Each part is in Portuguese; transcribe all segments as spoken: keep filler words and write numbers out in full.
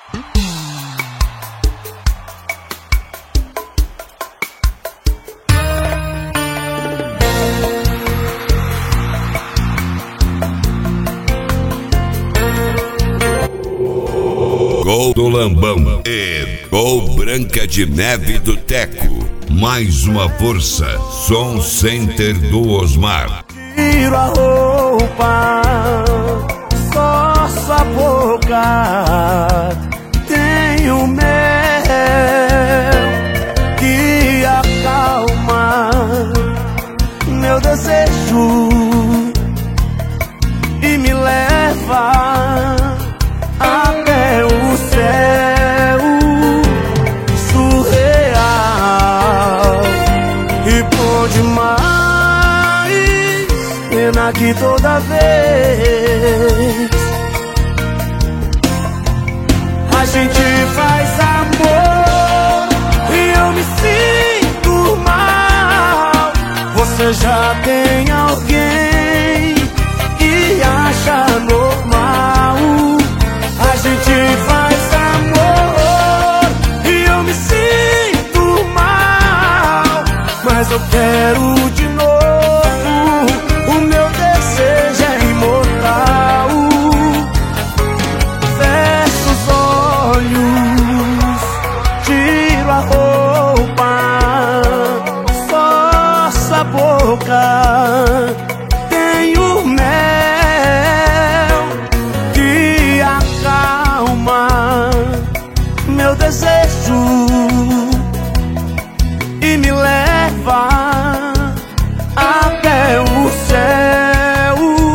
Gol do Lambão e gol Branca de Neve do Teco. Mais uma força. Som Center do Osmar. Tiro a roupa, só sua boca tem o mel que acalma meu desejo e me leva até o céu surreal e bom demais, pena que toda vez a gente faz amor e eu me sinto mal. Você já tem alguém e acha normal. A gente faz amor e eu me sinto mal, mas eu quero de novo. O meu desejo é imortal. Fecho os olhos, tiro a roupa, só sua boca tem o mel que acalma meu desejo e me leva até o céu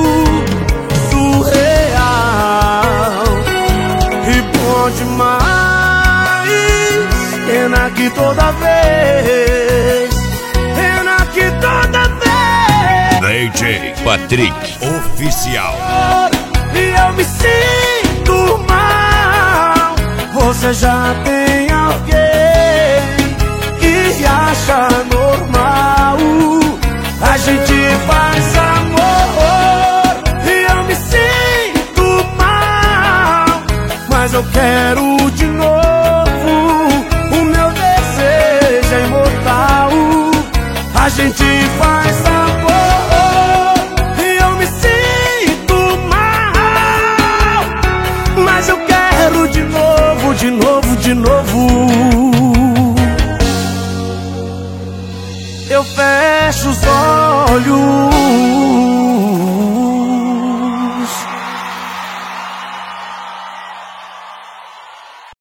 surreal e bom demais. Pena que toda vez, pena que toda vez D J Patrick Oficial. e eu me sinto mal. Você já tem alguém e acha normal. A gente faz amor e eu me sinto mal, mas eu quero de novo. O meu desejo é imortal. A gente faz amor e eu me sinto mal, mas eu quero de novo, de novo, de novo.